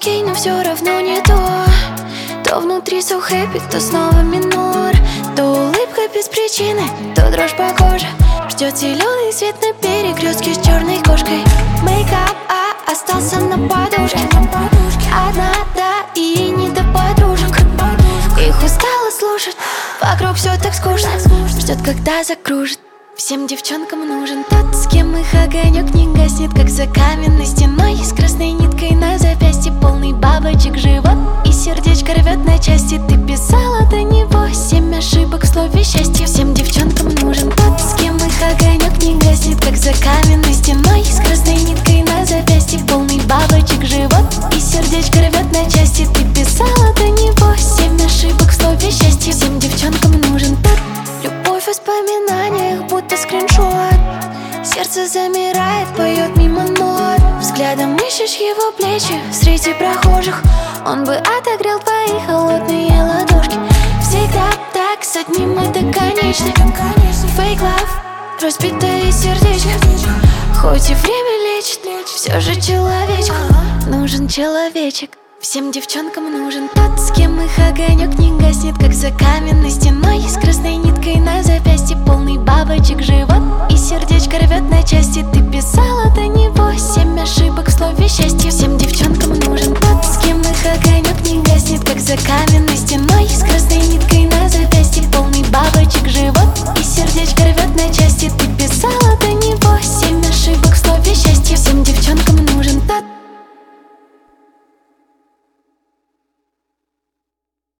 окей, но все равно не то. То внутри so happy, то снова минор. То улыбка без причины, то дрожь по коже. Ждет зеленый свет на перекрестке с черной кошкой. Мейкап, остался на подушке. Одна, да, и не до подружек. Их устала слушать, вокруг все так скучно. Ждет, когда закружит. Всем девчонкам нужен тот, с кем их огонек не гаснет, как за каменной стеной. С красной ниткой на запястье, полный бабочек живот. И сердечко рвет на части. Ты писала до него 7 ошибок в слове счастье. Всем девчонкам нужен тот, с кем их огонек не гаснет, как за каменной стеной. С красной ниткой на запястье, полный бабочек живот. И сердечко рвет на части. Ты писала до него 7 ошибок в слове счастье. Всем девчонкам нужен тот. Любовь в воспоминаниях, будто скриншот. Сердце замирает, поет мимо нот. Взглядом ищешь его плечи среди прохожих. Он бы отогрел твои холодные ладошки. Всегда так, с одним это конечно. Fake love, разбитое сердечко. Хоть и время лечит, все же человечку нужен человечек. Всем девчонкам нужен тот, с кем их огонек не гаснет, как за каменной стеной. С красной ниткой на запястье, полный бабочек живот. И сердечко рвет на части. Ты писала до него 7 ошибок в слове счастье. Всем девчонкам нужен тот,